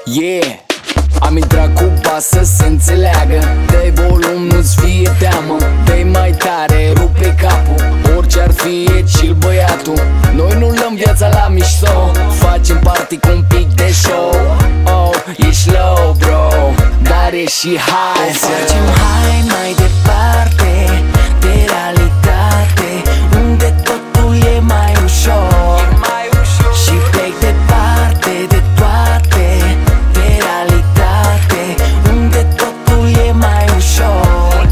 Yeah, am intrat cu pas să se înțeleagă. Dă-i volum, nu-ți fie teamă. Dă-i mai tare, rupe capul. Orice ar fi, e chill băiatul. Noi nu luăm viața la mișto. Facem party cu un pic de show. Oh, ești low, bro, dar e și high. O facem hai mai departe de realitate, unde totul e mai ușor. Și plec departe de toate, de realitate, unde totul e mai ușor.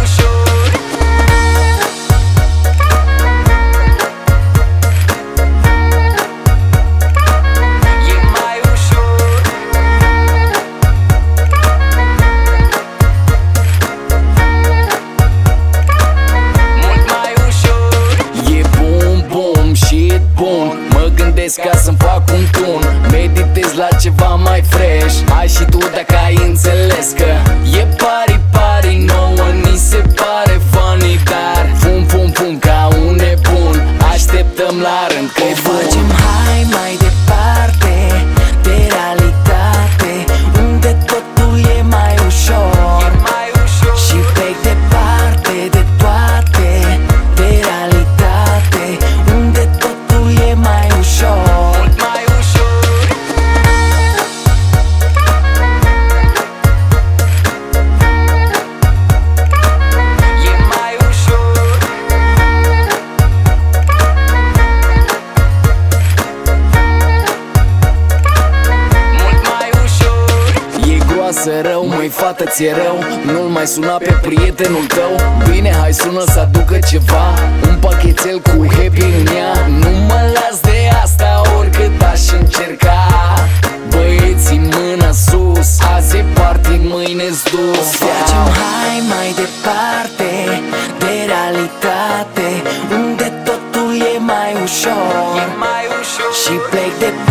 Mă gândesc ca să-mi fac un tun, meditez la ceva mai fresh. Hai și tu dacă ai înțeles că e pari nouă, ni se pare funny, dar fum fum fum ca un nebun. Așteptăm la rând că o facem hai mai departe de realitate, unde totul e mai ușor. Și plec departe de toate, de realitate, unde totul e mai ușor. Să rău, măi fată, ți-e rău. Nu-l mai suna pe prietenul tău. Bine, hai sună să aducă ceva, un pachetel cu happy în ea. Nu mă las de asta oricât aș încerca. Băieții, mâna sus, azi e party, mâine-s dus. O facem hai mai departe de realitate, unde totul e mai ușor. Și plec departe